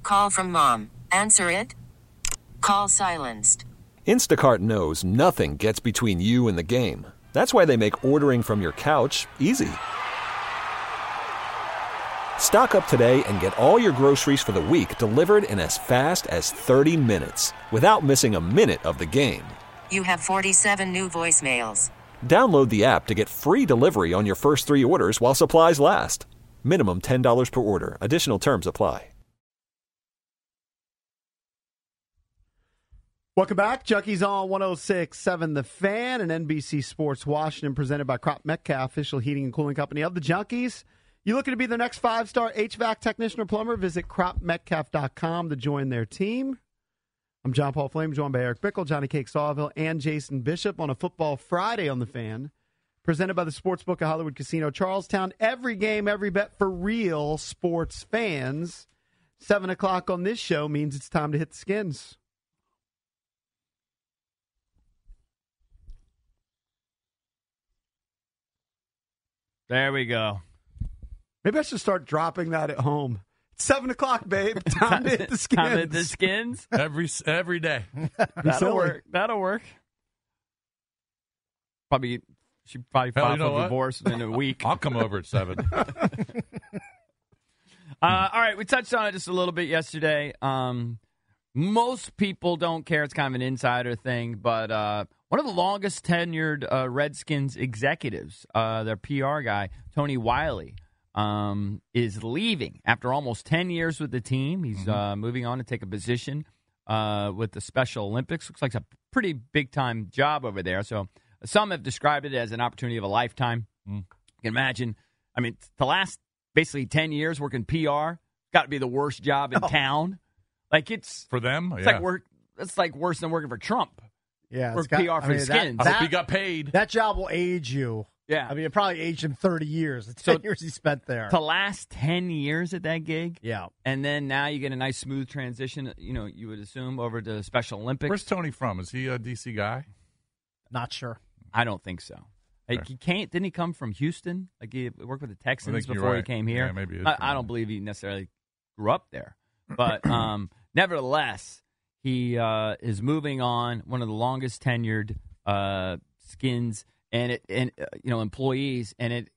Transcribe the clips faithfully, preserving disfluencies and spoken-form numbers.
Call from mom. Answer it. Call silenced. Instacart knows nothing gets between you and the game. That's why they make ordering from your couch easy. Stock up today and get all your groceries for the week delivered in as fast as thirty minutes without missing a minute of the game. You have forty-seven new voicemails. Download the app to get free delivery on your first three orders while supplies last. Minimum ten dollars per order. Additional terms apply. Welcome back. Junkies on one oh six point seven The Fan and N B C Sports Washington, presented by Crop Metcalf, official heating and cooling company of the Junkies. You looking to be the next five-star H V A C technician or plumber? Visit crop metcalf dot com to join their team. I'm John Paul Flame, joined by Eric Bickle, Johnny Cake Sawville, and Jason Bishop on a Football Friday on The Fan, presented by the Sportsbook at Hollywood Casino Charlestown. Every game, every bet for real sports fans. seven o'clock on this show means it's time to hit the skins. There we go. Maybe I should start dropping that at home. It's seven o'clock, babe. Time to hit the skins. Time to hit the skins. Every every day. That'll silly. work. That'll work. Probably she probably Hell, file you know for what? divorce in a week. I'll come over at seven. Uh, all right, we touched on it just a little bit yesterday. Um, most people don't care. It's kind of an insider thing, but uh, one of the longest tenured uh, Redskins executives, uh, their P R guy, Tony Wiley, um, is leaving after almost ten years with the team. He's Mm-hmm. uh, moving on to take a position uh, with the Special Olympics. Looks like it's a pretty big-time job over there. So some have described it as an opportunity of a lifetime. Mm. You can imagine, I mean, the last basically ten years working P R, got to be the worst job in Oh. town. Like it's For them? it's Yeah. like work. It's like worse than working for Trump. Yeah, Or it's got- P R I for mean, the that- Skins. I That, hope he got paid. that job will age you. Yeah, I mean, it probably aged him thirty years. The So- ten years he spent there. to last ten years at that gig, Yeah. and then now you get a nice smooth transition. You know, you would assume over to Special Olympics. Where's Tony from? Is he a D C guy? Not sure. I don't think so. Like, Okay. he can't. Didn't he come from Houston? Like he worked with the Texans I think you're before he right. came here. Yeah, maybe it is I, from I don't there. believe he necessarily grew up there, but um, nevertheless, he uh, is moving on. One of the longest tenured uh, Skins and it and uh, you know employees, and it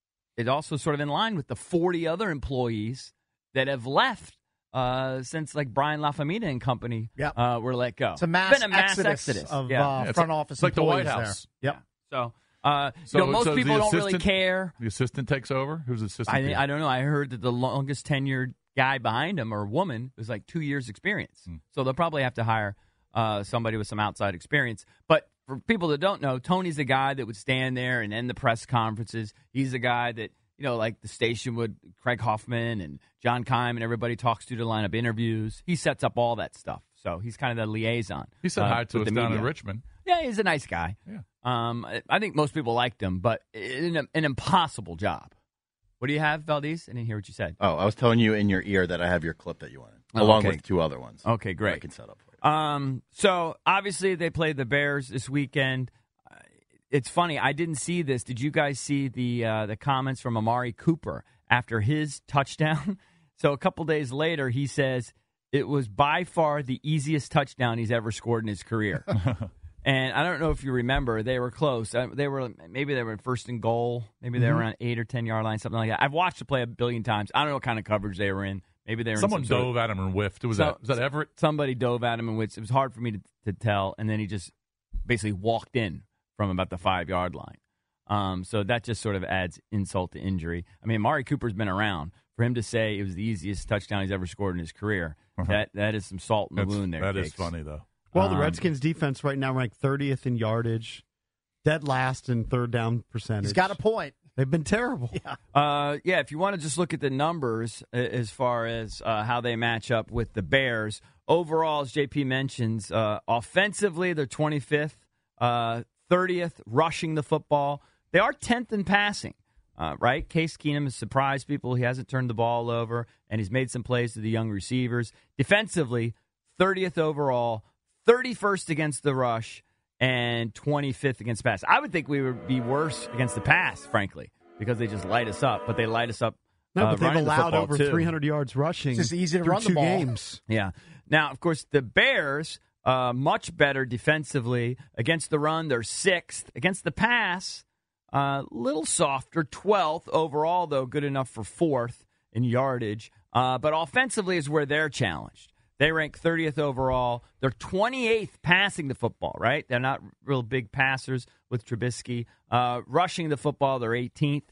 it also sort of in line with the forty other employees that have left uh, since like Brian LaFamina and company Yep. uh, were let go. It's a mass, Been a mass exodus, exodus of Yeah. uh, Yeah, it's front like- office it's like the White employees House. there. Yep. So, uh, So- you know, most so people the don't really assistant- care. The assistant takes over? Who's the assistant? I, to you? I don't know. I heard that the longest tenured guy behind him or woman was like two years experience. Hmm. So they'll probably have to hire uh, somebody with some outside experience. But for people that don't know, Tony's the guy that would stand there and end the press conferences. He's the guy that, you know, like the station would, Craig Hoffman and John Keim and everybody talks to to line up interviews. He sets up all that stuff. So he's kind of the liaison. He said uh, hi to with us the down media. in Richmond. Yeah, he's a nice guy. Yeah. Um, I- I think most people liked him, but in a, an impossible job. What do you have, Valdez? I didn't hear what you said. Oh, I was telling you in your ear that I have your clip that you wanted, Oh, along okay. with two other ones. Okay, I great. can set up for you. Um, so obviously they played the Bears this weekend. Uh, It's funny. I didn't see this. Did you guys see the uh, the comments from Amari Cooper after his touchdown? So a couple days later, he says it was by far the easiest touchdown he's ever scored in his career. And I don't know if you remember, they were close. Uh, They were maybe they were first and goal. Maybe they were around eight or ten yard line, something like that. I've watched the play a billion times. I don't know what kind of coverage they were in. Maybe they were Someone in some sort of- dove at him and whiffed. Was So- that was that Everett? somebody dove at him, and which it was hard for me to, to tell. And then he just basically walked in from about the five yard line. Um, so that just sort of adds insult to injury. I mean, Amari Cooper's been around. For him to say it was the easiest touchdown he's ever scored in his career, Uh-huh. that that is some salt in the That's- wound there. That is Jakes. funny though. Well, the Um, Redskins defense right now ranked thirtieth in yardage, dead last in third down percentage. He's got a point. They've been terrible. Yeah. Uh, yeah, if you want to just look at the numbers uh, as far as uh, how they match up with the Bears, overall, as J P mentions, uh, offensively, they're twenty-fifth, uh, thirtieth rushing the football. They are tenth in passing, uh, right? Case Keenum has surprised people. He hasn't turned the ball over, and he's made some plays to the young receivers. Defensively, thirtieth overall, thirty-first against the rush, and twenty-fifth against pass. I would think we would be worse against the pass, frankly, because they just light us up. But they light us up No, uh, but they've running the allowed football, over too. three hundred yards rushing. It's just easy to through run the two ball. games. Yeah. Now, of course, the Bears, uh, much better defensively. Against the run, they're sixth. Against the pass, a uh, little softer, twelfth overall, though, good enough for fourth in yardage. Uh, but offensively is where they're challenged. They rank thirtieth overall. They're twenty-eighth passing the football, right? They're not real big passers with Trubisky. Uh, rushing the football, they're eighteenth.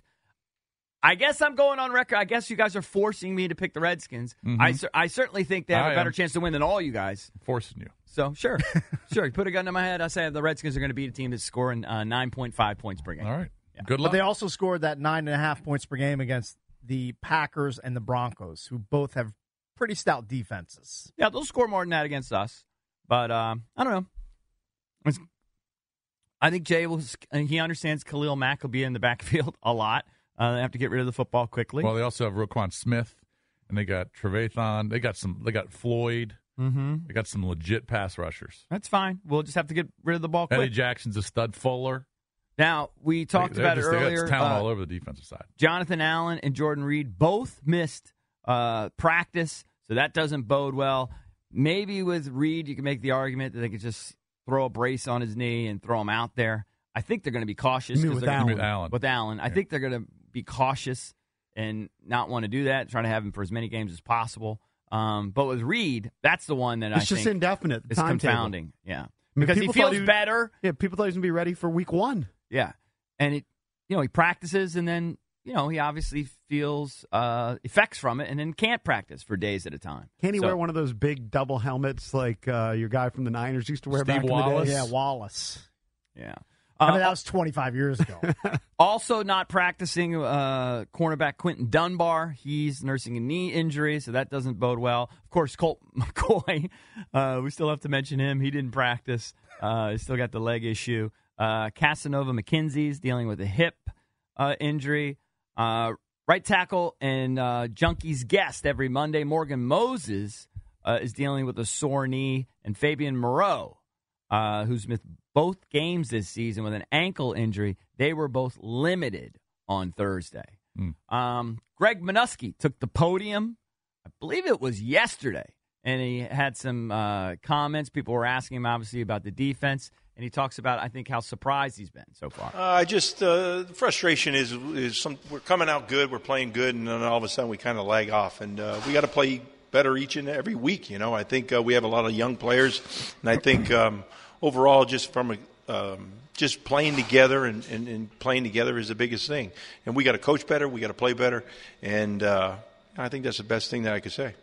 I guess I'm going on record. I guess you guys are forcing me to pick the Redskins. Mm-hmm. I, cer- I certainly think they have I a better am. chance to win than all you guys. Forcing you. So, sure. sure. You put a gun to my head. I say the Redskins are going to beat a team that's scoring uh, nine point five points per game. All right. Yeah. Good But luck. they also scored that nine and a half points per game against the Packers and the Broncos, who both have pretty stout defenses. Yeah, they'll score more than that against us. But um, I don't know. It's, I think Jay will. He understands Khalil Mack will be in the backfield a lot. Uh, they have to get rid of the football quickly. Well, they also have Roquan Smith, and they got Trevathan. They got some. They got Floyd. mm-hmm. They got some legit pass rushers. That's fine. We'll just have to get rid of the ball quick. Eddie Jackson's a stud Fuller. Now, we talked They- about it just, they got earlier. talent uh, all over the defensive side. Jonathan Allen and Jordan Reed both missed uh, practice, so that doesn't bode well. Maybe with Reed, you can make the argument that they could just throw a brace on his knee and throw him out there. I think they're going to be cautious. You mean 'cause with they're Allen? With Allen. With Allen. I Yeah. think they're going to be cautious and not want to do that, try to have him for as many games as possible. Um, but with Reed, that's the one that It's I just think indefinite. is timetable. confounding. Yeah. I mean, Because he people thought feels he was- better. Yeah, people thought he was going to be ready for week one. Yeah. And it, you know, he practices and then, you know, he obviously feels uh, effects from it and then can't practice for days at a time. Can't he So- wear one of those big double helmets like uh, your guy from the Niners used to wear Steve back in Wallace? the day? Yeah, Wallace. Yeah. I mean, Uh, that was twenty-five years ago. Also not practicing uh, cornerback Quentin Dunbar. He's nursing a knee injury, so that doesn't bode well. Of course, Colt McCoy, uh, we still have to mention him. He didn't practice. Uh, he's still got the leg issue. Uh, Casanova McKenzie's dealing with a hip uh, injury. Uh, right tackle and uh, Junkies guest every Monday, Morgan Moses, uh, is dealing with a sore knee. And Fabian Moreau, uh, who's missed both games this season with an ankle injury, they were both limited on Thursday. Mm. Um, Greg Minuski took the podium, I believe it was yesterday, and he had some uh, comments. People were asking him, obviously, about the defense, and he talks about, I think, how surprised he's been so far. Uh, I just uh, the frustration is is some we're coming out good, we're playing good, and then all of a sudden we kind of lag off, and uh, we got to play better each and every week. You know, I think uh, we have a lot of young players, and I think um, overall, just from a um, just playing together and, and, and playing together is the biggest thing. And we got to coach better, we got to play better, and uh, I think that's the best thing that I could say.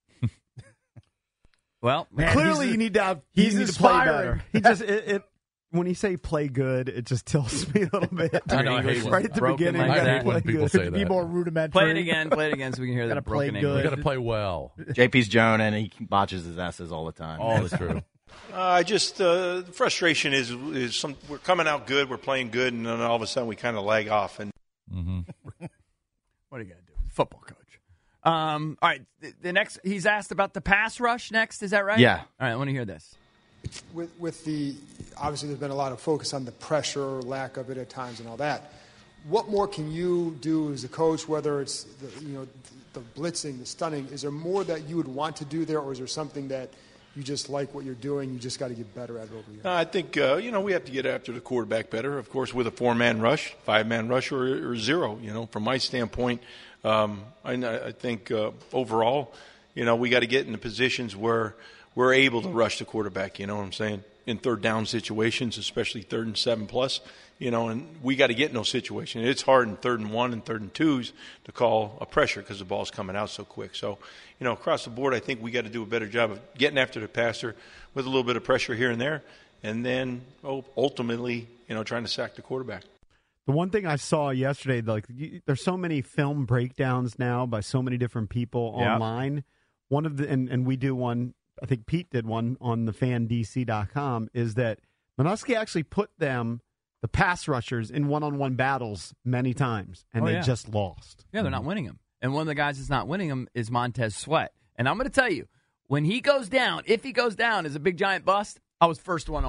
Well, Man, Clearly, he's- you need to have. he's you need to play inspiring. better. He just it, it. When you say play good, it just tilts me a little bit. I know, I hate when- right at the broken beginning, like you gotta that. play when people good. say Be that. more rudimentary. play it again, play it again so we can hear Gotta that play broken good. We English. got to play well. J P's Joan, and he botches his S's all the time. All is true. Uh, I just uh, the frustration is is some we're coming out good, we're playing good, and then all of a sudden we kind of lag off. And Mm-hmm. What are you going to do? Football coach. Um, all right. The, the next, he's asked about the pass rush next. Is that right? Yeah. All right. I want to hear this. With, with the, obviously there's been a lot of focus on the pressure, lack of it at times and all that. What more can you do as a coach, whether it's the, you know, the blitzing, the stunning, is there more that you would want to do there, or is there something that you just like what you're doing, you just got to get better at it over here? I think, uh, you know, we have to get after the quarterback better, of course, with a four-man rush, five-man rush, or, or zero. You know, from my standpoint, um, I, I think uh, overall, you know, we got to get in the positions where we're able to rush the quarterback, you know what I'm saying, in third down situations, especially third and seven plus, you know, and we got to get in those situations. It's hard in third and one and third and twos to call a pressure because the ball's coming out so quick. So, you know, across the board, I think we got to do a better job of getting after the passer with a little bit of pressure here and there, and then oh, ultimately, you know, trying to sack the quarterback. The one thing I saw yesterday, like you, there's so many film breakdowns now by so many different people Yep. online. One of the and, and we do one. I think Pete did one on the fan D C dot com. Is that Minuski actually put them, the pass rushers, in one-on-one battles many times, and Oh, they yeah. just lost. Yeah, they're not winning them. And one of the guys that's not winning them is Montez Sweat. And I'm going to tell you, when he goes down, if he goes down as a big giant bust, I was first one on it.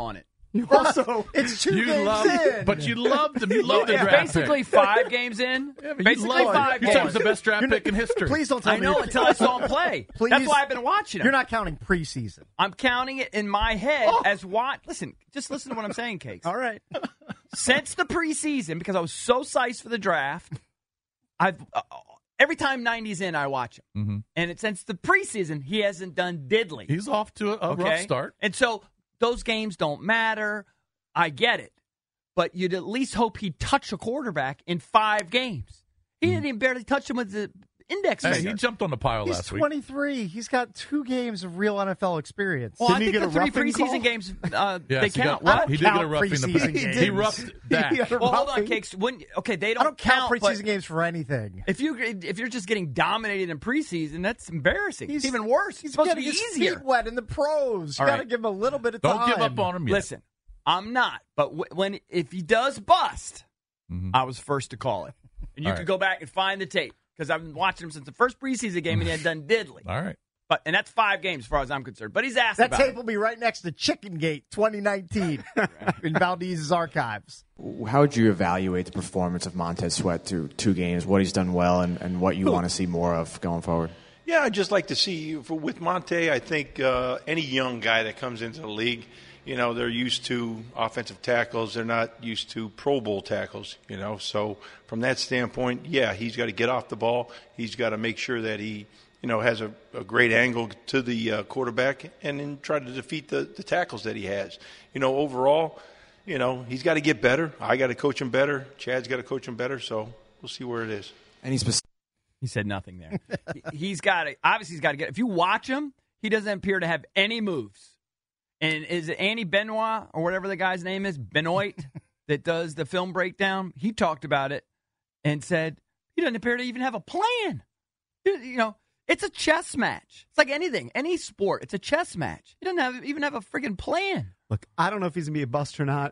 You also, it's two You games love, in. but you loved him. You loved the Yeah, draft basically pick. five games in. Yeah, but basically you love, five You said it games. was the best draft pick in history. Please don't tell I me. know you're- until I saw him play. Please, That's why I've been watching him. You're not counting preseason. I'm counting it in my head Oh. as what. Listen, just listen to what I'm saying, Cakes. All right. Since the preseason, because I was so psyched for the draft, I've uh, every time ninety's in, I watch him. Mm-hmm. And it, since the preseason, he hasn't done diddly. He's off to a, a okay? rough start. And so those games don't matter. I get it. But you'd at least hope he'd touch a quarterback in five games. He didn't even barely touch him with the index Hey, finger. he jumped on the pile He's last week. twenty-three. He's got two games of real N F L experience. Well, I Didn't he think get the a three roughing preseason call? games, uh, Yes, they he count. got- What? He did get a Count roughing the preseason passer. games. He roughed Dak. He got a Well, hold on, roughing. Cakes. When, okay, they don't, I don't count but preseason games for anything. If you if you're just getting dominated in preseason, that's embarrassing. He's it's even worse. He's It's supposed to getting be his easier. feet wet in the pros. You All got to right. give him a little bit of Don't time. give up on him yet. Listen, I'm not. But w- when if he does bust, Mhm. I was first to call it. And you All can right. go back and find the tape because I've been watching him since the first preseason game and he had done diddly. All right. But and that's five games as far as I'm concerned. But he's asked That about tape it. will be right next to Chicken Gate twenty nineteen in Valdez's archives. How would you evaluate the performance of Montez Sweat through two games, what he's done well and, and what you want to see more of going forward? Yeah, I'd just like to see for, with Monte. I think uh, any young guy that comes into the league, you know, they're used to offensive tackles. They're not used to Pro Bowl tackles, you know. So from that standpoint, yeah, he's got to get off the ball. He's got to make sure that he, you know, has a, a great angle to the uh, quarterback and then try to defeat the, the tackles that he has. You know, overall, you know, he's got to get better. I got to coach him better. Chad's got to coach him better. So we'll see where it is. Any specific? He said nothing there. He- he's got to obviously he's got to get. If you watch him, he doesn't appear to have any moves. And is it Andy Benoit or whatever the guy's name is, Benoit, that does the film breakdown? He talked about it and said he doesn't appear to even have a plan. You you know, it's a chess match. It's like anything, any sport. It's a chess match. He doesn't have even have a friggin' plan. Look, I don't know if he's going to be a bust or not.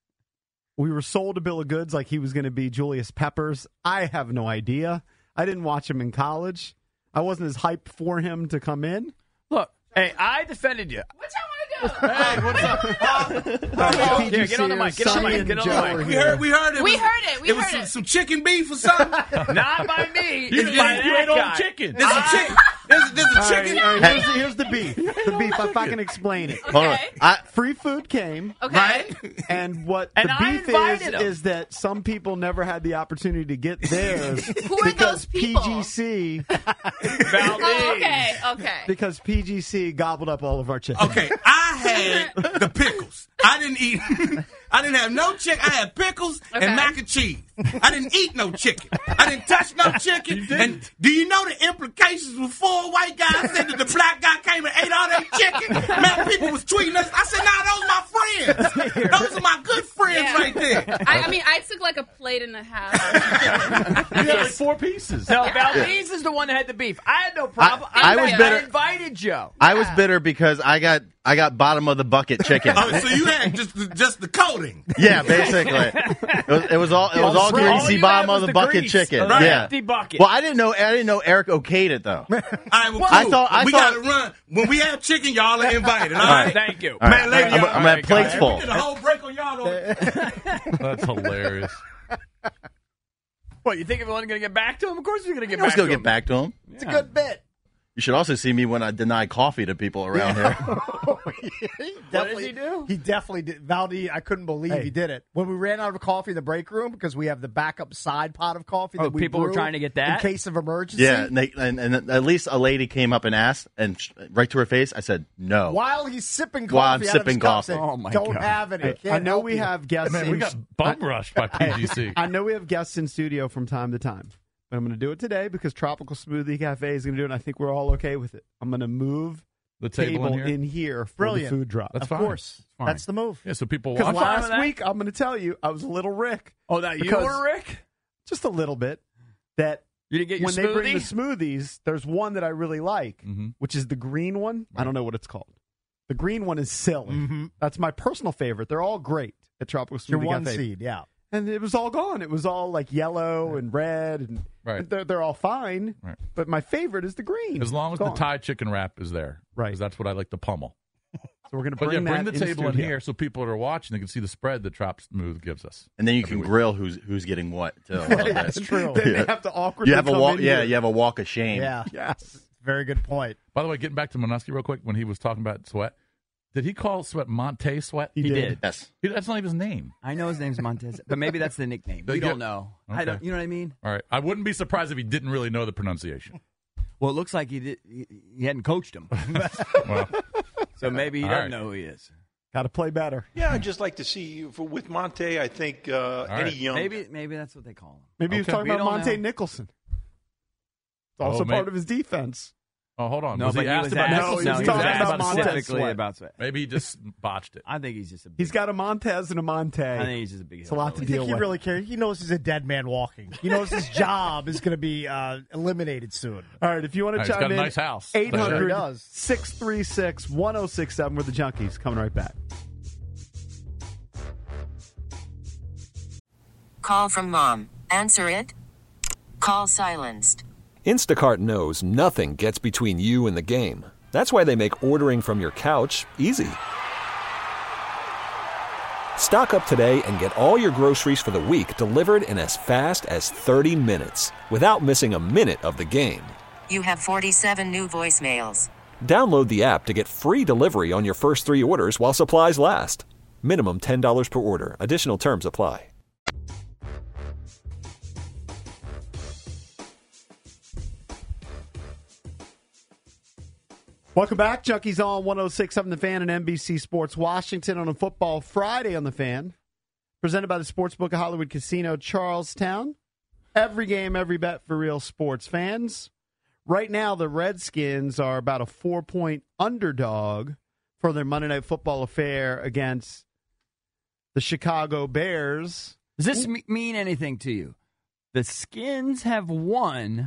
We were sold a bill of goods like he was going to be Julius Peppers. I have no idea. I didn't watch him in college. I wasn't as hyped for him to come in. Look, hey, I defended you. What y'all want to do? Hey, what's up? Here, get on the mic. Get on the mic. Get on the mic. We heard, we heard it. We was- heard it. We it heard was it. some, some chicken beef or something. Not by me. You, It's you, by you that ain't on guy. chicken. There's a chicken. There's, there's a All right, chicken. all right, here's, the, here's the beef. The beef, if I can explain it. Hold on. I, free food came. Okay. Right? And what And the I beef is, invited 'em. is that some people never had the opportunity to get theirs Who are because those people? P G C Valdez. Oh, okay, okay. because P G C gobbled up all of our chicken. Okay, I had the pickles. I didn't eat. I didn't have no chicken. I had pickles Okay. and mac and cheese. I didn't eat no chicken. I didn't touch no chicken. And do you know the implications when four white guys said that the black guy came and ate all that chicken? Man, people was tweeting us. I said, nah, those are my friends. Those are my good friends Yeah. right there. I, I mean, I took like a plate and a half. You had like four pieces. No, Valdez is the one that had the beef. I had no problem. I- I In was fact, bitter- I invited Joe. I was bitter because I got I got bottom of the bucket chicken. Oh, so you had just the, just the coating. Yeah, basically. It was, it was all it was all All greasy you bottom had of was the, the bucket grease chicken. of the Yeah. empty bucket. Well, I didn't know I didn't know Eric okayed it though. All right, well, cool. I thought- I we thought- gotta run. When we have chicken, y'all are invited. All All right. right. Thank you. All right. Man, later, I'm, y'all. I'm at plates We full. did a whole break on y'all. Though. That's hilarious. What, you think everyone's going to get back to him? Of course we're going to get Let's back go to get him. back to him. It's a good bit. You should also see me when I deny coffee to people around here. he What does he do? He definitely did. Valdez, I couldn't believe Hey. he did it. When we ran out of coffee in the break room because we have the backup side pot of coffee Oh, that we people were brew trying to get that? in case of emergency. Yeah, and, they, and, and at least a lady came up and asked, and sh- right to her face, I said no. While he's sipping coffee, While I'm out sipping of his cup, coffee. saying, Oh, my don't God. have it. Hey, It can't I know help we you. have guests. Man, in we got bum rushed by P G C. I know we have guests in studio from time to time, but I'm going to do it today because Tropical Smoothie Cafe is going to do it, and I think we're all okay with it. I'm going to move The table, table in here. in here for Brilliant. the food drop. That's Of fine. course. Fine. That's the move. Yeah, so people Because watch. fine with last that. week, I'm going to tell you, I was a little Rick. Oh, that you Because- were, Rick? Just a little bit. That You didn't get your when smoothie? they bring the smoothies, there's one that I really like, Mm-hmm. which is the green one. I don't know what it's called. The green one is silly. Mhm. That's my personal favorite. They're all great at Tropical It's your Smoothie one Cafe. seed, yeah. And it was all gone. It was all like yellow and red, and Right. they're, they're all fine. Right. But my favorite is the green. As long as Gone. the Thai chicken wrap is there. Right. Because that's what I like to pummel. So we're going to But yeah, bring bring that the table in studio. here so people that are watching they can see the spread that Trop Smooth gives us. And then you every can week. grill who's who's getting what. Too. That's true. Then they have to awkwardly You have a come walk. in Yeah, here. you have a walk of shame. Yeah. Yes. Very good point. By the way, getting back to Monusky real quick, when he was talking about Sweat, did he call Sweat Monte Sweat? He He did. did. Yes. He- that's not even his name. I know his name's Montez, but maybe that's the nickname. We Yeah. don't know. I Okay. don't. You know what I mean? All right. I wouldn't be surprised if he didn't really know the pronunciation. Well, it looks like he did. He, he hadn't coached him, Well, so maybe he All doesn't right. know who he is. Got to play better. Yeah, I'd just like to see for, with Monte. I think uh, any right. young Maybe maybe that's what they call him. Maybe he was Okay. talking We about don't Monte know. Nicholson. It's Oh, also may- part of his defense. oh, hold on. No, was but he, he asked was about asked, No, he Nicholson? was he talking asked about Montez specifically Sweat. about Sweat. Maybe he just botched it. I think he's just a. Big, He's got a Montez and a Monte. I think he's just a big. It's a lot to I deal think he with. really cares. He knows he's a dead man walking. He knows his job is going to be uh, eliminated soon. All right, if you want to All right, he's chime got a in, nice house. eight Sure hundred, does. six three six, one oh six seven. We're the Junkies. Coming right back. Call from mom. Answer it. Call silenced. Instacart knows nothing gets between you and the game. That's why they make ordering from your couch easy. Stock up today and get all your groceries for the week delivered in as fast as thirty minutes without missing a minute of the game. You have forty-seven new voicemails. Download the app to get free delivery on your first three orders while supplies last. Minimum ten dollars per order. Additional terms apply. Welcome back. Junkies on one oh six seven The Fan and N B C Sports Washington on a Football Friday on The Fan. Presented by the Sportsbook of Hollywood Casino, Charlestown. Every game, every bet for real sports fans. Right now, the Redskins are about a four-point underdog for their Monday Night Football affair against the Chicago Bears. Does this me- mean anything to you? The Skins have won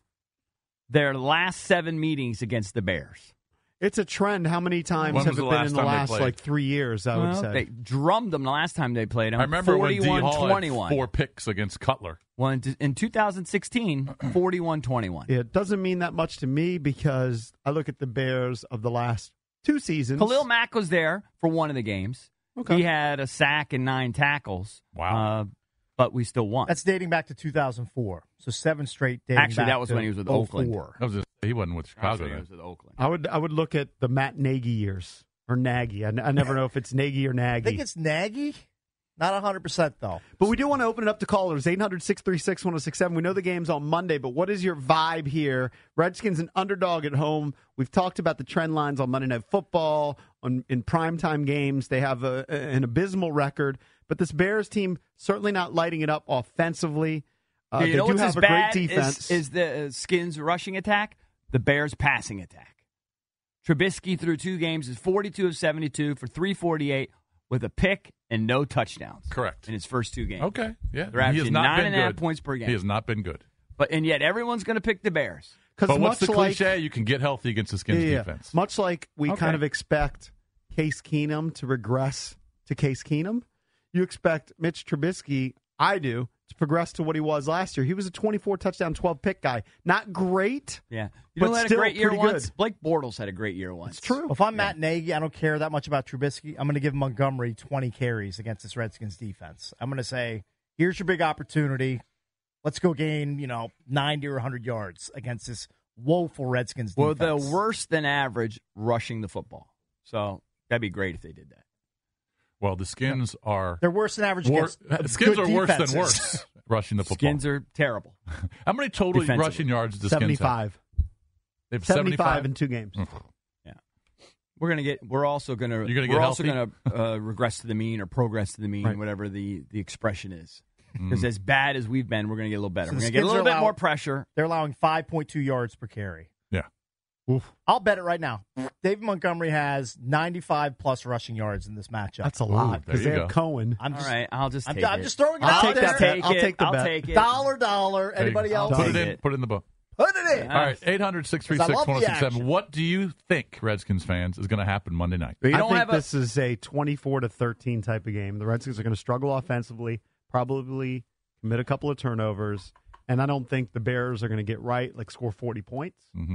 their last seven meetings against the Bears. It's a trend. How many times When have was it the been last in the time they last played? like three years? I would Well, say they drummed them the last time they played them. I remember when D. forty-one Hall twenty-one. had four picks against Cutler. Well, in, in two thousand sixteen, forty-one twenty-one. it doesn't mean that much to me because I look at the Bears of the last two seasons. Khalil Mack was there for one of the games. Okay. He had a sack and nine tackles. Wow. Uh, but we still won. That's dating back to two thousand four. So seven straight dating Actually, back that was to when he was with oh Oakland. four. That was just, he wasn't with Chicago Actually, then. it was with Oakland. I would I would look at the Matt Nagy years or Nagy. I, n- I never know if it's Nagy or I Nagy. think it's Nagy. Not one hundred percent, though. But we do want to open it up to callers, eight hundred, six three six, one oh six seven. We know the game's on Monday, but what is your vibe here? Redskins an underdog at home. We've talked about the trend lines on Monday Night Football, on in primetime games. They have a, an abysmal record, but this Bears team certainly not lighting it up offensively. Uh, Yeah, you they know do what's have as a great bad defense. Is, is the uh, Skins rushing attack, the Bears passing attack. Trubisky through two games is forty-two of seventy-two for three forty-eight with a pick and no touchdowns. Correct. In his first two games. Okay, yeah. They're He has averaging not nine been and a half good. points per game. He has not been good. But and yet everyone's going to pick the Bears. But what's much the like- cliche? You can get healthy against the Skins Yeah, defense. Much like we Okay. kind of expect Case Keenum to regress to Case Keenum, you expect Mitch Trubisky, I do, to progress to what he was last year. He was a twenty-four touchdown, twelve pick guy. Not great. Yeah. You But know who had a still great year pretty once? good. Blake Bortles had a great year once. It's true. Well, if I'm Matt Nagy, I don't care that much about Trubisky. I'm going to give Montgomery twenty carries against this Redskins defense. I'm going to say, here's your big opportunity. Let's go gain, you know, ninety or one hundred yards against this woeful Redskins Well, defense. the worse than average rushing the football. So that'd be great if they did that. Well, the Skins are They're worse than average wor- against Skins good are worse defenses. than worse rushing the football. Skins are terrible. How many total Defensively. rushing yards does the Skins have? seventy-five. They have seventy-five seventy-five in two games. Yeah. We're gonna get. We're also gonna. You're gonna get we're also healthy? gonna uh, regress to the mean or progress to the mean, Right. whatever the the expression is. Mm. Because as bad as we've been, we're gonna get a little better. So we're the gonna get a Skins little are bit allow- more pressure. They're allowing five point two yards per carry. Yeah. Oof. I'll bet it right now. David Montgomery has ninety-five plus rushing yards in this matchup. That's a lot there because you they have go. Cohen. I'm All just, right, I'll just I'm, take I'm it. just throwing it I'll out take there. that. Take I'll it. take the I'll bet. take it. Dollar, dollar. There you Anybody go. else? Put it Take in. it. Put it in the book. Put it in. All right, eight hundred, six three six, I love one oh the six seven. action. What do you think, Redskins fans, is going to happen Monday night? But you I don't think have a. this is a twenty-four to thirteen type of game. The Redskins are going to struggle offensively, probably commit a couple of turnovers, and I don't think the Bears are going to get right, like score forty points. Mm-hmm.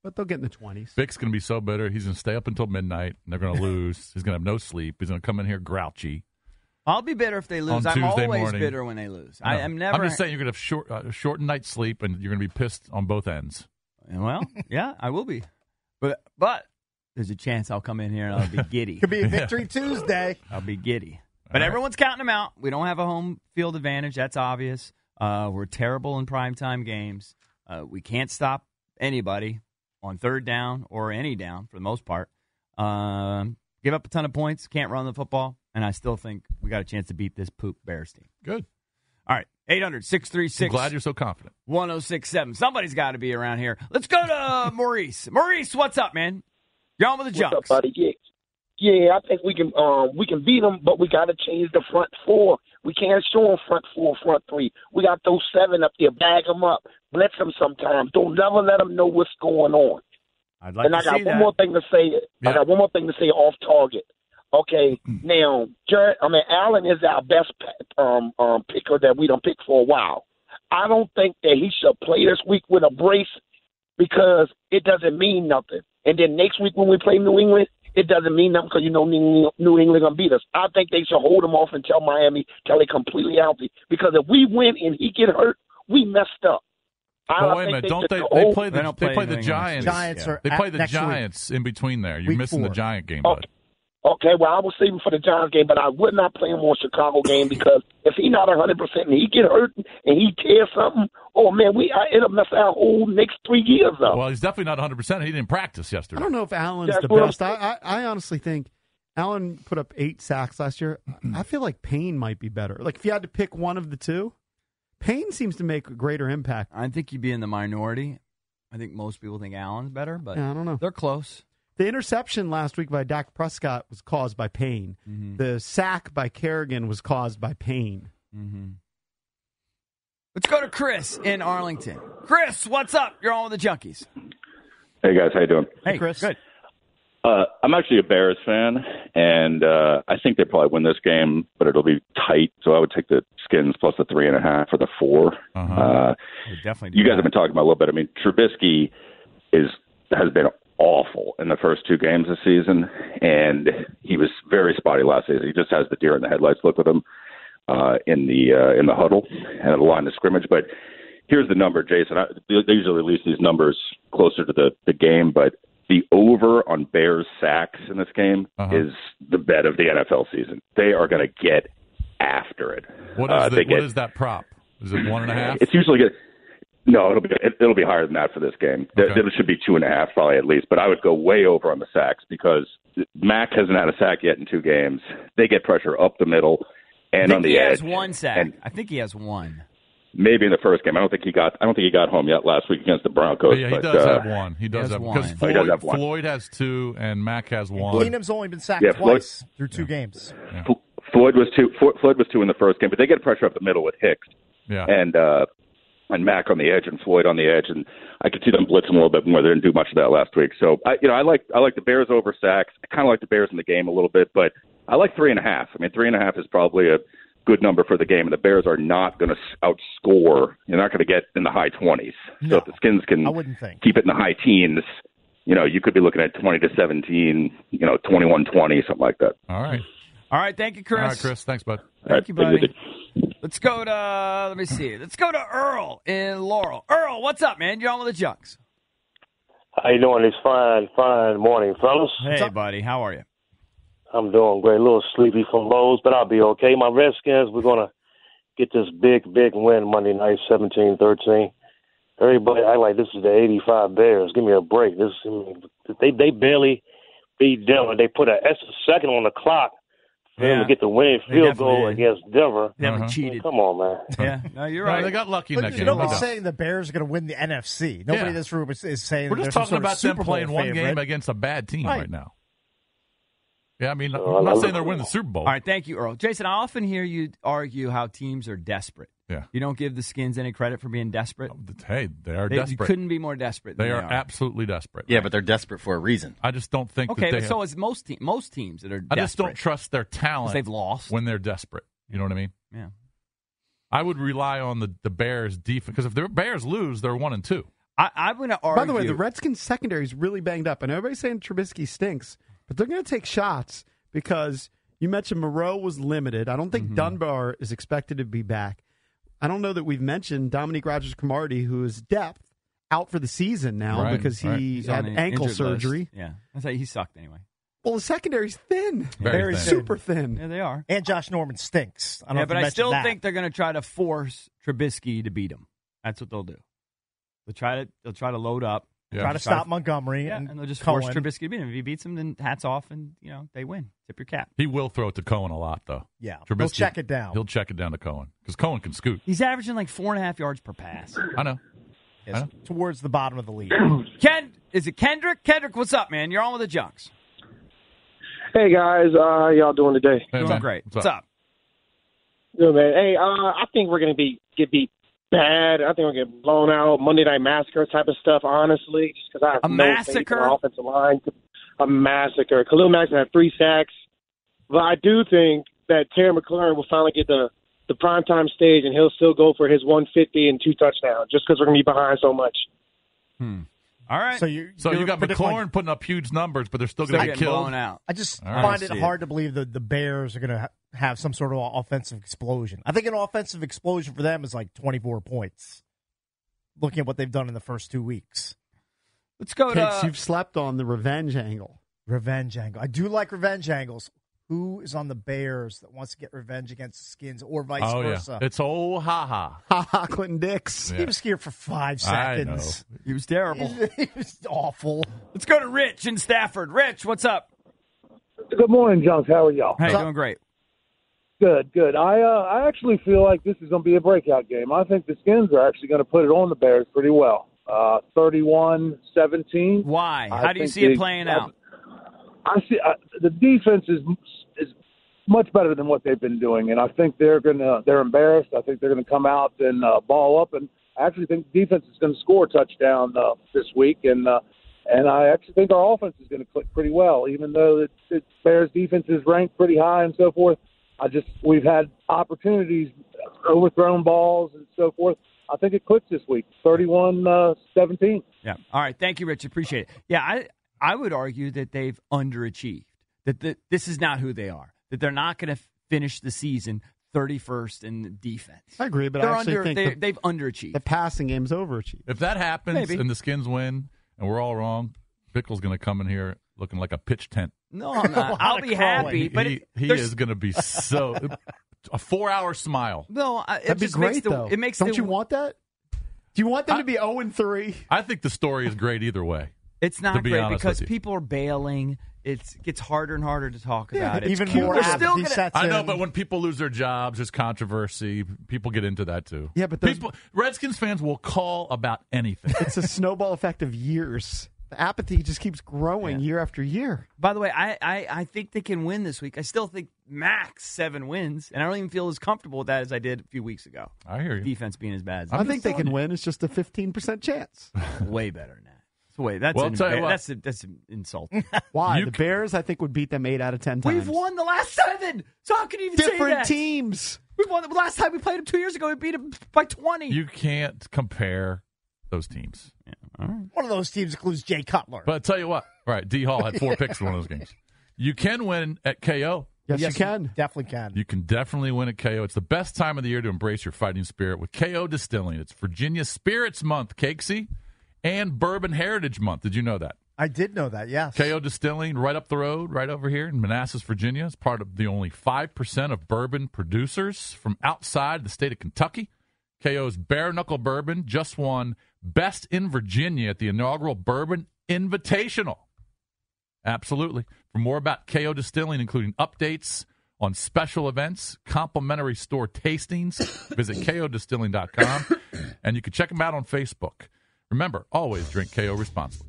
but they'll get in the twenties. Vic's going to be so bitter. He's going to stay up until midnight, and they're going to lose. He's going to have no sleep. He's going to come in here grouchy. I'll be bitter if they lose. On I'm Tuesday always morning. bitter when they lose. No. I am never. I'm just saying you're going to have short, uh, shortened night's sleep, and you're going to be pissed on both ends. Well, yeah, I will be. But but there's a chance I'll come in here and I'll be giddy. Could be a Victory Tuesday. I'll be giddy. But right. everyone's counting them out. We don't have a home field advantage. That's obvious. Uh, we're terrible in primetime games. Uh, we can't stop anybody on third down or any down for the most part. Um, give up a ton of points. Can't run the football. And I still think we got a chance to beat this poop Bears team. Good. All right. eight hundred, six three six. I'm glad you're so confident. one oh six seven. Somebody's got to be around here. Let's go to uh, Maurice. Maurice, what's up, man? You're on with the Junks. What's up, buddy? Yeah. Yeah, I think we can um, we can beat them, but we got to change the front four. We can't show them front four, front three. We got those seven up there. Bag them up. Blitz them sometimes. Don't never let them know what's going on. I'd like and to I got see one that. more thing to say. Yeah. I got one more thing to say off target. Okay, now, Jared, I mean, Allen is our best um, um, picker that we don't pick for a while. I don't think that he should play this week with a brace because it doesn't mean nothing. And then next week when we play New England, it doesn't mean nothing because you know New New England going to beat us. I think they should hold him off until Miami, till they're completely healthy. Because if we win and he get hurt, we messed up. I Oh, wait a think minute! they Don't should they? hold- They play They the don't they play play the New England. Giants. Giants are They at play the next week. Giants in between there. You're Week missing four. the Giant game, Okay. bud. Okay, well, I was saving for the Giants game, but I would not play him on Chicago game because if he not one hundred percent and he get hurt and he tears something, oh, man, we I, it'll mess our whole next three years up. Well, he's definitely not one hundred percent. He didn't practice yesterday. I don't know if Allen's That's the what I'm best. I, I, I honestly think Allen put up eight sacks last year. I feel like Payne might be better. Like if you had to pick one of the two, Payne seems to make a greater impact. I think you'd be in the minority. I think most people think Allen's better, but Yeah, I don't know. they're close. The interception last week by Dak Prescott was caused by Payne. Mm-hmm. The sack by Kerrigan was caused by Payne. Mm-hmm. Let's go to Chris in Arlington. Chris, what's up? You're on with the Junkies. Hey guys, how you doing? Hey, Chris. Good. Uh, I'm actually a Bears fan, and uh, I think they probably win this game, but it'll be tight. So I would take the Skins plus the three and a half or the four. Uh-huh. Uh, We'll definitely do you guys that. have been talking about a little bit. I mean, Trubisky is has been awful in the first two games this season, and he was very spotty last season. He just has the deer in the headlights look with him uh, in the uh, in the huddle and at the line of scrimmage. But here's the number, Jason. I, they usually release these numbers closer to the, the game, but the over on Bears sacks in this game Uh-huh. is the bet of the N F L season. They are going to get after it. What is, Uh, the, they what get- is that prop? Is it one and a half? It's usually good. No, it'll be it, it'll be higher than that for this game. Okay. It, it should be two and a half, probably at least. But I would go way over on the sacks because Mac hasn't had a sack yet in two games. They get pressure up the middle I and think on the he edge. has one sack. And I think he has one. maybe in the first game. I don't think he got. I don't think he got home yet last week against the Broncos. Oh, yeah, he but, does uh, have one. He does has have one. because Oh, he Floyd, does have one. Floyd has two and Mac has one. Keenum's only been sacked Yeah, Floyd- twice through two games. F- Floyd was two. Flo- Floyd was two in the first game, but they get pressure up the middle with Hicks Yeah. and uh, and Mac on the edge and Floyd on the edge, and I could see them blitzing a little bit more. They didn't do much of that last week. So I, you know, I like I like the Bears over sacks. I kind of like the Bears in the game a little bit, but I like three and a half. I mean, three and a half is probably a good number for the game, and the Bears are not going to outscore. You're not going to get in the high twenties. So No, if the Skins can I wouldn't think. keep it in the high teens, you know, you could be looking at twenty to seventeen, you know, twenty-one twenty, something like that. All right. All right, thank you, Chris. All right, Chris. Thanks, bud. Thank you, All right, buddy. Let's go to, uh, let me see. Let's go to Earl in Laurel. Earl, what's up, man? You're on with the Junks. How you doing this fine, fine morning, fellas? Hey, buddy. How are you? I'm doing great. A little sleepy from Lowe's, but I'll be okay. My Redskins, we're going to get this big, big win Monday night, seventeen thirteen. Everybody, I like this is the eighty-five Bears. Give me a break. This I mean, They they barely beat Denver. They put an extra second on the clock for them Yeah. to get the winning They field definitely goal did. against Denver. They haven't Uh-huh. cheated. Come on, man. Yeah, no, you're No, right. they got lucky in But that game. nobody's No doubt. saying the Bears are going to win the N F C. Nobody Yeah. in this room is, is saying We're they're just some talking sort of about them Super Bowl playing one favorite. game against a bad team Right. right now. Yeah, I mean, Oh, I'm not I saying they're love- winning the Super Bowl. All right, thank you, Earl. Jason, I often hear you argue how teams are desperate. Yeah. You don't give the Skins any credit for being desperate. Hey, they are They- You desperate. couldn't be more desperate than They they are are. absolutely desperate. Yeah, but they're desperate for a reason. I just don't think Okay, that they but so have, is most te- most teams that are I desperate. just don't trust their talent 'Cause they've lost. when they're desperate. You know what I mean? Yeah. I would rely on the, the Bears defense because if the Bears lose, they're one and two. I, I'm going to argue. By the way, the Redskins secondary is really banged up. And everybody's saying Trubisky stinks, but they're going to take shots because you mentioned Moreau was limited. I don't think Mm-hmm. Dunbar is expected to be back. I don't know that we've mentioned Dominique Rodgers-Cromartie, who is depth, out for the season now Right, because he right. He's on had the ankle injured list. surgery. Yeah, that's how he sucked anyway. Well, the secondary's thin. Very Very thin. super thin. Yeah, they are. And Josh Norman stinks. I don't know Yeah, if but you I mentioned still that. think they're going to try to force Trubisky to beat him. That's what they'll do. They'll try to they'll try to load up. Yeah. try to Try to- stop Montgomery Yeah, and, and they'll just Cohen. force Trubisky to beat him. If he beats him, then hats off, and you know they win. Tip your cap. He will throw it to Cohen a lot, though. Yeah, Trubisky, he'll check it down. He'll check it down to Cohen because Cohen can scoot. He's averaging like four and a half yards per pass. I know. It's towards the bottom of the league. Ken, is it Kendrick? Kendrick, what's up, man? You're on with the Junks. Hey guys, uh, how y'all doing today? Hey, Doing man. great. What's What's up? up? Good man. Hey, uh, I think we're gonna be get beat bad. I think we're gonna get blown out, Monday Night Massacre type of stuff. Honestly, just because I have A no faith in massacre? our offensive line. A massacre. Khalil Mack had three sacks, but I do think that Terry McLaurin will finally get the the primetime stage, and he'll still go for his one fifty and two touchdowns, just because we're gonna be behind so much. Hmm. All right. So you, So you're you got predicting- McLaurin putting up huge numbers, but they're still Still going to get getting killed. blown out. I just All right. find it I see hard to believe that the Bears are going to ha- have some sort of offensive explosion. I think an offensive explosion for them is like twenty-four points. Looking at what they've done in the first two weeks, Let's go Cakes, to. you've slept on the revenge angle. revenge angle. I do like revenge angles. Who is on the Bears that wants to get revenge against the Skins, or vice Oh, versa? yeah. It's old ha-ha. Ha ha, Clinton Dix. He was here for five I seconds. He was terrible. He was awful. Let's go to Rich in Stafford. Rich, what's up? Good morning, Junks. How are y'all? Hey, doing great. Good, good. I uh, I actually feel like this is going to be a breakout game. I think the Skins are actually going to put it on the Bears pretty well. Uh, thirty-one seventeen. Why? I How do you think see it they- playing I- out? I see uh, the defense is is much better than what they've been doing, and I think they're gonna they're embarrassed. I think they're going to come out and uh, ball up, and I actually think the defense is going to score a touchdown uh, this week, and uh, and I actually think our offense is going to click pretty well, even though the, the Bears defense is ranked pretty high and so forth. I just we've had opportunities, overthrown balls and so forth. I think it clicks this week, thirty-one seventeen. Yeah. All right. Thank you, Rich. Appreciate it. Yeah, I I would argue that they've underachieved. That the, this is not who they are. That they're not going to finish the season thirty-first in defense. I agree, but They're I actually under, think they, the, they've underachieved. the passing game's overachieved. If that happens Maybe. and the Skins win and we're all wrong, Bickle's going to come in here looking like a pitch tent. No, I'm not. I'll be happy, but he, it, he there's- is going to be so a four-hour smile. No, I- it That'd be just makes great, the, though. It makes Don't the, you want that? Do you want them I- to be zero and three? I think the story is great either way. It's to not be great honest because with you. people are bailing. It's, it gets harder and harder to talk about it. Even It's more They're still apathy gonna- sets I know, in. but when people lose their jobs, there's controversy. People get into that too. Yeah, but those- people, Redskins fans will call about anything. It's a snowball effect of years. The apathy just keeps growing year after year. By the way, I, I, I think they can win this week. I still think max seven wins, and I don't even feel as comfortable with that as I did a few weeks ago. I hear you. Defense being as bad as I it think is. they can win. It's just a fifteen percent chance. Way better than that. It's way that's Well, an, I'll tell you what. that's a, that's an insult. Why? You the c- Bears, I think, would beat them eight out of ten times. We've won the last seven, so how can you even say Different that? teams. We won the last time we played them two years ago. We beat them by twenty. You can't compare those teams. Yeah, all right. One of those teams includes Jay Cutler. But I tell you what, all right, D Hall had four picks in one of those games. You can win at K O. Yes, you can. Definitely can. You can definitely win at K O. It's the best time of the year to embrace your fighting spirit with K O Distilling. It's Virginia Spirits Month, Cakesy, and Bourbon Heritage Month. Did you know that? I did know that, yes. K O Distilling, right up the road, right over here in Manassas, Virginia. It's part of the only five percent of bourbon producers from outside the state of Kentucky. K O's Bare Knuckle Bourbon just won Best in Virginia at the inaugural Bourbon Invitational. Absolutely. For more about K O Distilling, including updates on special events, complimentary store tastings, visit K O distilling dot com, and you can check them out on Facebook. Remember, always drink K O responsibly.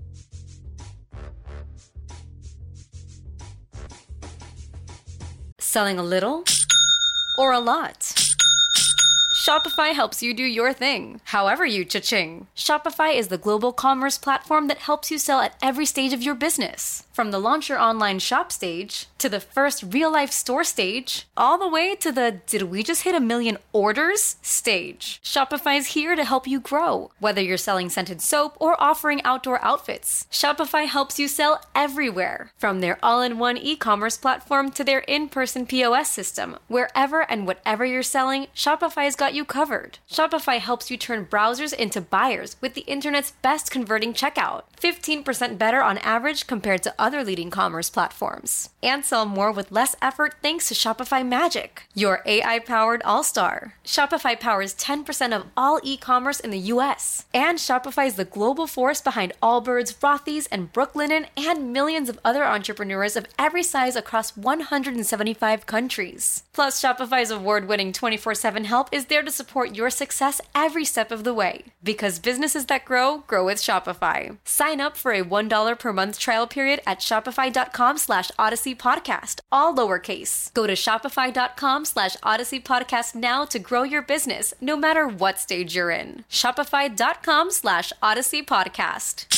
Selling a little or a lot? Shopify helps you do your thing, however you cha-ching. Shopify is the global commerce platform that helps you sell at every stage of your business. From the launch your online shop stage, to the first real-life store stage, all the way to the did we just hit a million orders stage. Shopify's here to help you grow. Whether you're selling scented soap or offering outdoor outfits, Shopify helps you sell everywhere. From their all-in-one e-commerce platform to their in-person P O S system, wherever and whatever you're selling, Shopify's got you covered. Shopify helps you turn browsers into buyers with the internet's best converting checkout. fifteen percent better on average compared to other leading commerce platforms. And sell more with less effort thanks to Shopify Magic, your A I-powered all-star. Shopify powers ten percent of all e-commerce in the U S. And Shopify is the global force behind Allbirds, Rothy's, and Brooklinen, and millions of other entrepreneurs of every size across one hundred seventy-five countries. Plus, Shopify's award-winning twenty-four seven help is there to support your success every step of the way. Because businesses that grow, grow with Shopify. Sign up for a one dollar per month trial period at shopify.com slash Odyssey Podcast, all lowercase. Go to shopify.com slash Odyssey Podcast now to grow your business, no matter what stage you're in. Shopify.com slash Odyssey Podcast.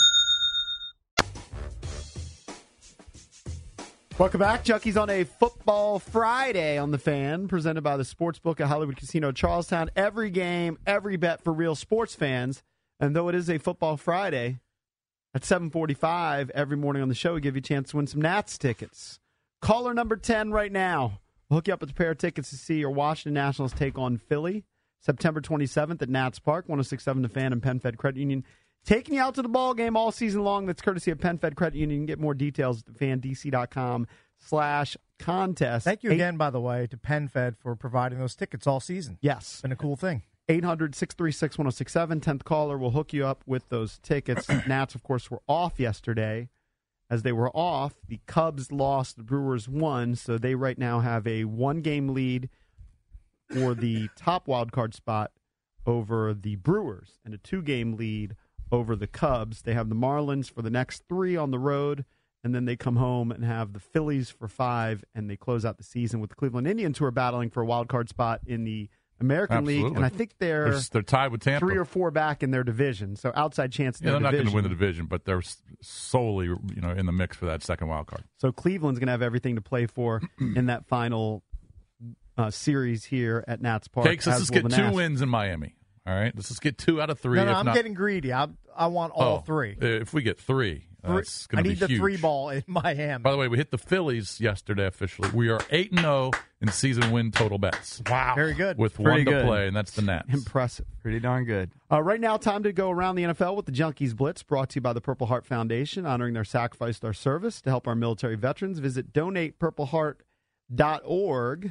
Welcome back, Junkies, on a Football Friday on The Fan, presented by the Sportsbook at Hollywood Casino Charlestown. Every game, every bet for real sports fans. And though it is a Football Friday, at seven forty-five every morning on the show, we give you a chance to win some Nats tickets. Caller number ten right now. We'll hook you up with a pair of tickets to see your Washington Nationals take on Philly, September twenty-seventh at Nats Park, one oh six point seven The Fan and PenFed Credit Union. Taking you out to the ball game all season long. That's courtesy of PenFed Credit Union. You can get more details at fandc.com slash contest. Thank you Eight- again, by the way, to PenFed for providing those tickets all season. Yes. Been a cool thing. eight hundred, six three six, one oh six seven. tenth caller will hook you up with those tickets. Nats, of course, were off yesterday. As they were off, the Cubs lost, the Brewers won, so they right now have a one-game lead for the top wild card spot over the Brewers and a two-game lead over the Cubs. They have the Marlins for the next three on the road, and then they come home and have the Phillies for five, and they close out the season with the Cleveland Indians, who are battling for a wild card spot in the American Absolutely. League, and I think they're They're, they're tied with Tampa. three or four back in their division, so outside chance in Yeah, their they're not going division. to win the division, but they're s- solely, you know, in the mix for that second wild card. So Cleveland's going to have everything to play for in that final uh, series here at Nats Park. Cakes, let's as just will get the two Nats. wins in Miami. All right, let's just get two out of three. No, no, if I'm not- getting greedy. I I want all Oh, three. If we get three, that's I going to be need the huge. three ball in Miami. By the way, we hit the Phillies yesterday officially. We are eight and zero in season win total bets. Wow, very good. With Pretty one to good. play, and that's the Nats. Impressive. Pretty darn good. Uh, right now, time to go around the N F L with the Junkies Blitz, brought to you by the Purple Heart Foundation, honoring their sacrifice, their service to help our military veterans. Visit donate purple heart dot org.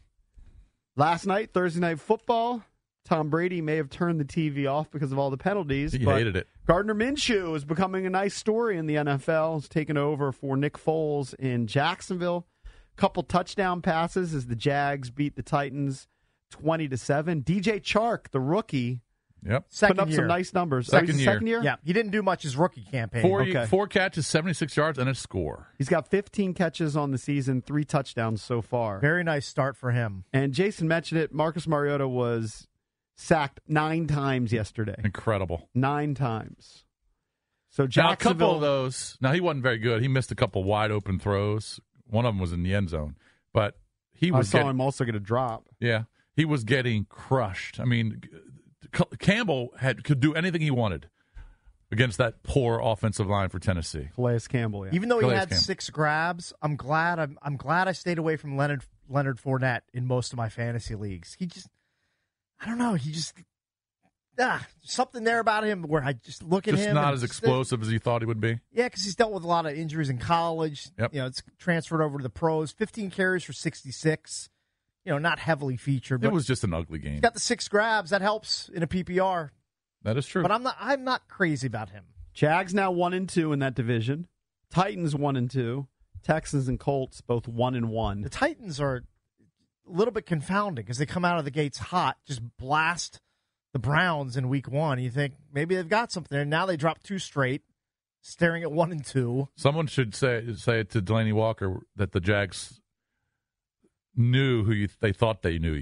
Last night, Thursday Night Football, Tom Brady may have turned the T V off because of all the penalties. He but hated it. Gardner Minshew is becoming a nice story in the N F L. He's taken over for Nick Foles in Jacksonville. Couple touchdown passes as the Jags beat the Titans twenty to seven. D J Chark, the rookie, Yep. Second putting up year. some nice numbers. Second oh, he's year. Second year? Yeah, he didn't do much his rookie campaign. Four, Okay. four catches, seventy-six yards, and a score. He's got fifteen catches on the season, three touchdowns so far. Very nice start for him. And Jason mentioned it, Marcus Mariota was sacked nine times yesterday. Incredible. Nine times. So Now, a Jacksonville, couple of those. Now, he wasn't very good. He missed a couple wide open throws. One of them was in the end zone. But he I was saw getting, him also get a drop. Yeah, he was getting crushed. I mean, C- Campbell had could do anything he wanted against that poor offensive line for Tennessee. Calais Campbell, yeah. Even though he Calais had Campbell. six grabs, I'm glad I'm, I'm glad I stayed away from Leonard Leonard Fournette in most of my fantasy leagues. He just, I don't know, he just ah, something there about him where I just look at Just him. not and as just- explosive as he thought he would be. Yeah, because he's dealt with a lot of injuries in college. Yep. You know, it's transferred over to the pros. fifteen carries for sixty-six. You know, not heavily featured, but It was just an ugly game. he's got the six grabs. That helps in a P P R. That is true. But I'm not. I'm not crazy about him. Jags now one and two in that division. Titans one and two. Texans and Colts both one and one. The Titans are a little bit confounding because they come out of the gates hot, just blast the Browns in week one. You think maybe they've got something there. Now they drop two straight, staring at one and two. Someone should say say to Delaney Walker that the Jags knew who you, they thought they knew you.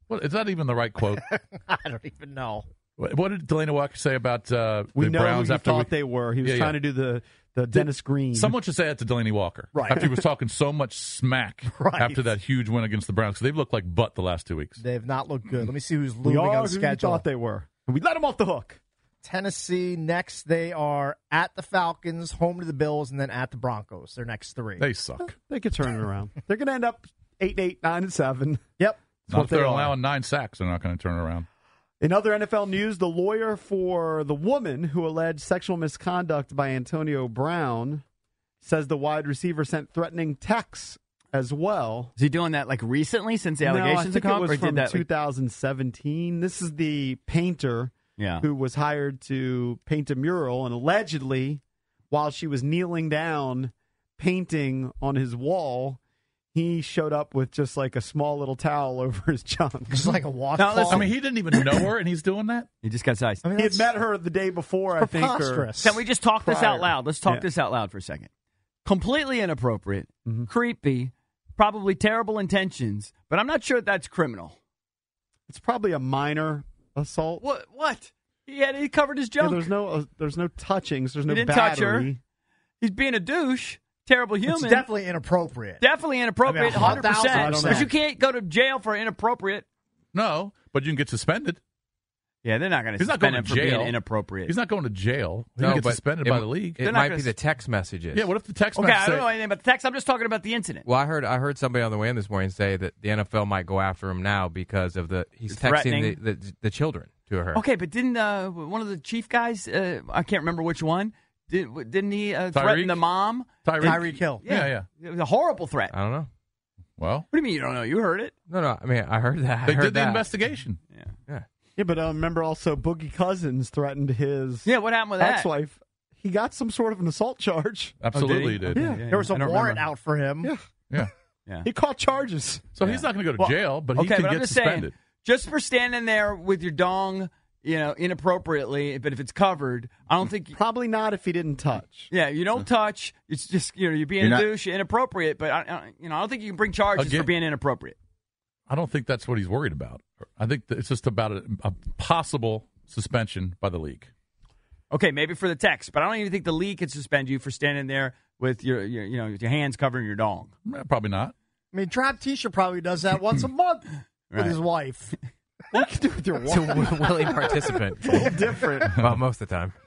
Well, is that even the right quote? I don't even know. What what did Delaney Walker say about uh, We the know Browns who he after thought we, they were. He was Yeah, trying yeah. to do the, the Dennis Green. Someone should say that to Delaney Walker. Right. After he was talking so much smack Right. after that huge win against the Browns. Because they've looked like butt the last two weeks. They have not looked good. Let me see who's we looming are on who the we schedule. thought they were. And we let them off the hook. Tennessee next. They are at the Falcons, home to the Bills, and then at the Broncos. Their next three. They suck. They could turn it around. They're going to end up eight and eight, nine and seven. Yep. That's Not what if they're they are. allowing nine sacks, they're not going to turn it around. In other N F L news, the lawyer for the woman who alleged sexual misconduct by Antonio Brown says the wide receiver sent threatening texts as well. Is he doing that like recently since the No, I allegations think have come it up? was Or did from that, like- two thousand seventeen. This is the painter Yeah. who was hired to paint a mural, and allegedly, while she was kneeling down painting on his wall, he showed up with just like a small little towel over his junk. Just like a washcloth. Now, listen, I mean, he didn't even know her, and he's doing that? He just got sized. he had met her the day before, I think. Or Can we just talk this prior. out loud? Let's talk Yeah. this out loud for a second. Completely inappropriate, Mm-hmm. creepy, probably terrible intentions, but I'm not sure that's criminal. It's probably a minor assault. What? What? He had he covered his Yeah, junk. there's no uh, there's no touchings. There's no he didn't battery. touch her. He's being a douche. Terrible human. It's definitely inappropriate. Definitely inappropriate. I mean, one hundred percent. one thousand percent. But you can't go to jail for inappropriate. No, but you can get suspended. Yeah, they're not going to He's not suspend going him to for jail. being inappropriate. He's not going to jail. He No, can get but suspended it- by the league. It They're might not be gonna the text messages. Yeah, what if the text okay, message I don't know anything about the text. I'm just talking about the incident. Well, I heard I heard somebody on the way in this morning say that the N F L might go after him now because of the he's Threatening. texting the, the the children to her. Okay, but didn't uh, one of the chief guys, uh, I can't remember which one, did, didn't he uh, threaten Tyreek? the mom? Tyreek? Tyreek Hill. Yeah, yeah. It was a horrible threat. I don't know. Well, What do you mean you don't know? You heard it. No, no. I mean, I heard that. they I heard did the that. investigation. Yeah. Yeah. Yeah, but uh, remember also Boogie Cousins threatened his Yeah, what happened with that? ex-wife. He got some sort of an assault charge. Absolutely he? did. Yeah. There was a I don't warrant remember. out for him. Yeah. Yeah. Yeah. He caught charges. So he's not going to go to Well, jail, but he okay, can but I'm get just suspended. saying, just for standing there with your dong, you know, inappropriately, but if it's covered, I don't think. Probably not if he didn't touch. Yeah, you don't touch. It's just you know you're being You're a not- douche, you're inappropriate. But I, I, you know, I don't think you can bring charges Again- for being inappropriate. I don't think that's what he's worried about. I think that it's just about a, a possible suspension by the league. Okay, maybe for the text, but I don't even think the league can suspend you for standing there with your, your you know, with your hands covering your dong. Eh, Probably not. I mean, Trap T-shirt probably does that once a month with Right. his wife. What can you do with your It's a wife? wi- willing participant. It's a little different. Well, most of the time.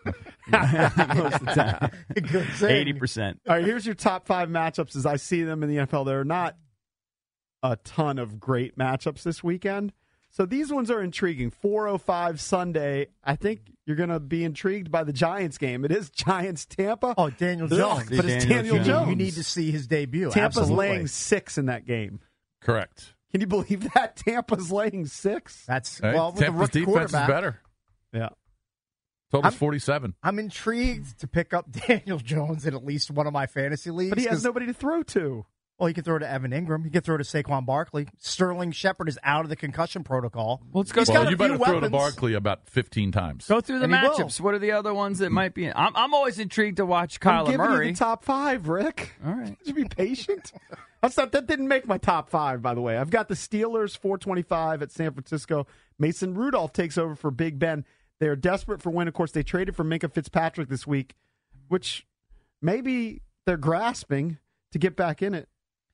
Most of the time, Good thing. eighty percent. All right, here's your top five matchups as I see them in the N F L. There are not a ton of great matchups this weekend. So these ones are intriguing. four oh five Sunday. I think you're going to be intrigued by the Giants game. It is Giants-Tampa. Oh, Daniel Ugh, Jones. but it's Daniel Daniel Jones. Jones. You need to see his debut. Tampa's Absolutely. laying six in that game. Correct. Can you believe that? Tampa's laying six? That's Hey, well with the Tampa's rookie defense is quarterback. better. Yeah. Total's I'm- forty-seven. I'm intrigued to pick up Daniel Jones in at least one of my fantasy leagues. But he has 'cause- nobody to throw to. Well, he could throw to Evan Ingram. He could throw to Saquon Barkley. Sterling Shepard is out of the concussion protocol. Well, let's go. He's Well, got a you better few throw to weapons. Barkley about fifteen times. Go through the And he will. matchups. What are the other ones that might be in? I'm, I'm always intrigued to watch I'm Kyler giving Murray. you the top five, Rick. All right. Would you be patient? That's not, that didn't make my top five, by the way. I've got the Steelers four twenty-five at San Francisco. Mason Rudolph takes over for Big Ben. They are desperate for win. Of course, they traded for Minka Fitzpatrick this week, which maybe they're grasping to get back in it.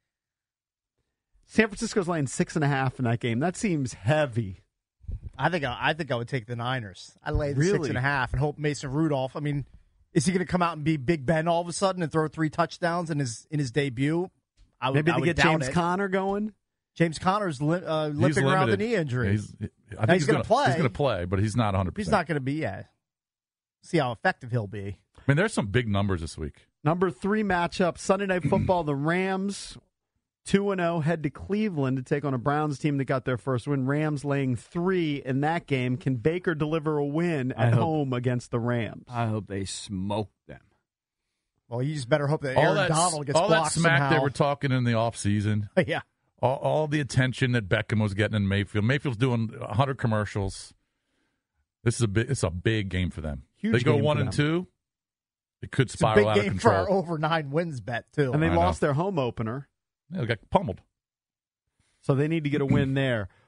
San Francisco's laying six and a half in that game. That seems heavy. I think I, I think I would take the Niners. I lay the Really? six and a half and hope Mason Rudolph. I mean, is he going to come out and be Big Ben all of a sudden and throw three touchdowns in his in his debut? I would, Maybe I to would get doubt James it. Conner going. James Conner's li- uh, He's limping around the limited. knee injury. He's, I think Now he's he's gonna play. He's going to play, but he's not one hundred percent. He's not going to be yet. See how effective he'll be. I mean, there's some big numbers this week. Number three matchup, Sunday Night Football. The Rams, two and oh, head to Cleveland to take on a Browns team that got their first win. Rams laying three in that game. Can Baker deliver a win I at hope- home against the Rams? I hope they smoke them. Well, you just better hope that all Aaron that, Donald gets all that blocked smack somehow. they were talking in the offseason, yeah. all, all the attention that Beckham was getting in Mayfield. Mayfield's doing one hundred commercials. This is a big, it's a big game for them. Huge they go game one for and them. two, it could It's a spiral big out game of for control. our over nine wins bet, too. And they I lost know. their home opener, Yeah, they got pummeled. so they need to get a win there.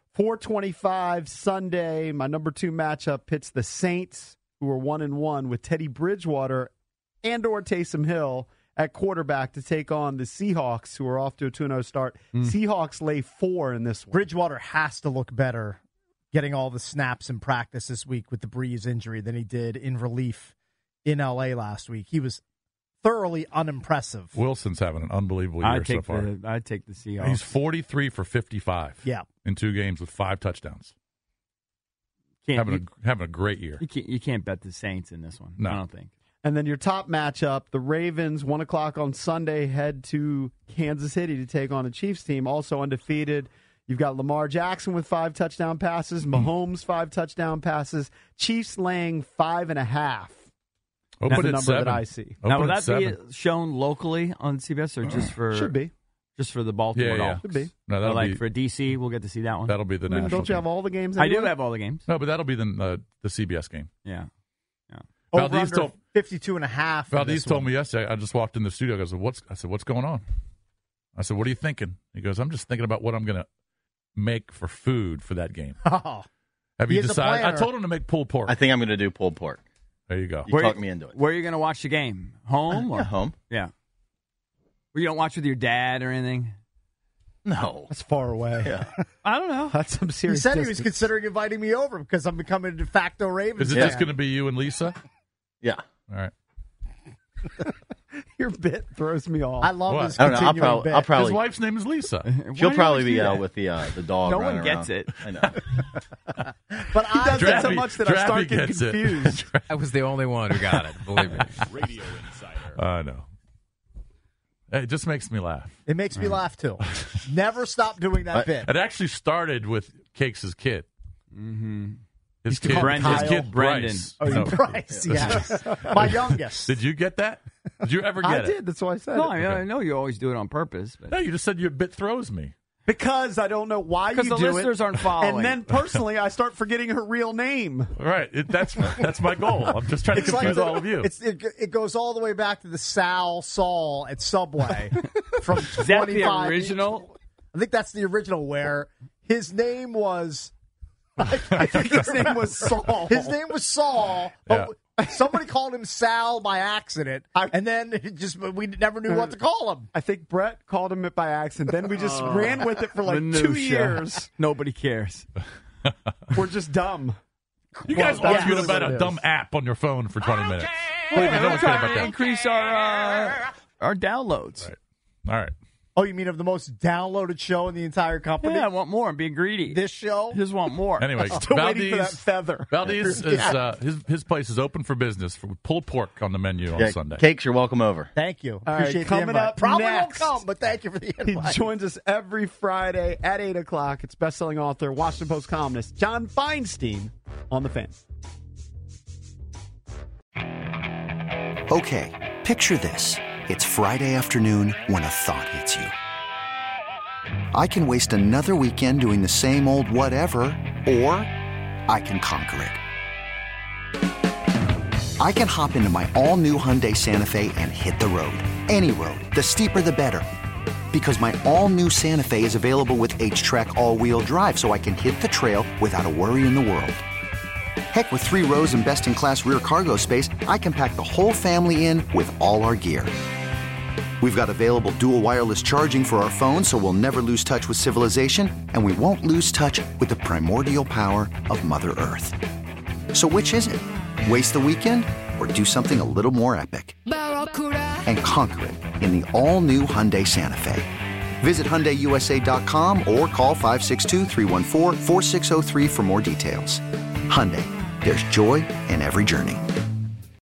four twenty-five Sunday, my number two matchup pits the Saints, who are one and one, with Teddy Bridgewater and or Taysom Hill at quarterback to take on the Seahawks, who are off to a two and oh start. Mm. Seahawks lay four in this one. Bridgewater has to look better getting all the snaps in practice this week with the Breeze injury than he did in relief in L A last week. He was thoroughly unimpressive. Wilson's having an unbelievable year I'd take so far. The, I'd take the Seahawks. He's forty-three for fifty-five yeah. in two games with five touchdowns. Can't, having, you, a, having a great year. You can't, you can't bet the Saints in this one. No. I don't think. And then your top matchup, the Ravens, one o'clock on Sunday, head to Kansas City to take on a Chiefs team, also undefeated. You've got Lamar Jackson with five touchdown passes, Mahomes five touchdown passes, Chiefs laying five and a half. Open That's the at number seven. that I see. Open now, will that seven. be shown locally on C B S or just for Should be. just for the Baltimore Yeah, yeah. Dogs? Should be. No, Or that'll like be, for D C, we'll get to see that one. that'll be the I mean, national. don't you have game. all the games? I Anyway? do have all the games. No, but that'll be the uh, the C B S game. Yeah. Over Valdez under told, fifty-two and a half. in Valdez this told one. me yesterday. I just walked in the studio. I said, "What's?" I said, "What's going on?" I said, "What are you thinking?" He goes, "I'm just thinking about what I'm going to make for food for that game." Oh, Have he you is a decided? I planner. told him to make pulled pork. I think I'm going to do pulled pork. There you go. You Where- talked me into it. Where are you going to watch the game? Home? Uh, Or? yeah, home. Yeah. Where you don't watch with your dad or anything? No. That's far away. Yeah. I don't know. That's some He serious said he was distance. considering inviting me over because I'm becoming a de facto Ravens Is it fan. just going to be you and Lisa? Yeah. All right. Your bit throws me off. I love What? this I don't know. I'll continuing probably, bit. I'll His probably, wife's name is Lisa. Why do she'll you probably always be do out that? with the uh, the dog. No one running gets around. it. I know. But He I does that so Drappy- much that I start Drappy getting gets it. confused. I was the only one who got it. Believe me. Radio Insider. I know. It just makes me laugh. It makes me laugh too. Never stop doing that I- bit. It actually started with Cakes' kid. Mm-hmm. His to kid, call him his Kyle? kid Brendan. Bryce. Oh, you No. Bryce, yes. My youngest. Did you get that? Did you ever get I it? did. That's why I said No, it. I, I know you always do it on purpose. But No, you just said your bit throws me. Because I don't know why you Because do the it. listeners aren't following. And then personally, I start forgetting her real name. Right. It, that's that's my goal. I'm just trying to It's confuse like all of you. It's, it, it goes all the way back to the Sal Saul at Subway from Is that the twenty-five original? I think that's the original where his name was. I think his name was Saul. His name was Saul, but somebody called him Sal by accident, and then it just we never knew what to call him. I think Brett called him it by accident. Then we just Oh. ran with it for like two Minutia. years. Nobody cares. We're just dumb. You guys Well, that's arguing really about what a it dumb is. app on your phone for twenty minutes. Believe me, no We're one's caring trying about to that. increase our uh, our downloads. Right. All right. Oh, you mean of the most downloaded show in the entire company? Yeah, I want more. I'm being greedy. This show? Just want more. Anyway, Still waiting for that Valdez, feather. Valdez is Yeah. uh, his his place is open for business for pulled pork on the menu on Yeah, Sunday. Cakes, you're welcome over. Thank you. All right, Appreciate coming the invite. up Probably next. won't come, but thank you for the He invite. joins us every Friday at eight o'clock. It's best-selling author, Washington Post columnist John Feinstein on The Fan. Okay, picture this. It's Friday afternoon when a thought hits you. I can waste another weekend doing the same old whatever, or I can conquer it. I can hop into my all-new Hyundai Santa Fe and hit the road. Any road. The steeper, the better. Because my all-new Santa Fe is available with H-Track all-wheel drive, so I can hit the trail without a worry in the world. Heck, with three rows and best-in-class rear cargo space, I can pack the whole family in with all our gear. We've got available dual wireless charging for our phones, so we'll never lose touch with civilization, and we won't lose touch with the primordial power of Mother Earth. So which is it? Waste the weekend or do something a little more epic? And conquer it in the all-new Hyundai Santa Fe. Visit Hyundai U S A dot com or call five six two, three one four, four six zero three for more details. Hyundai, there's joy in every journey.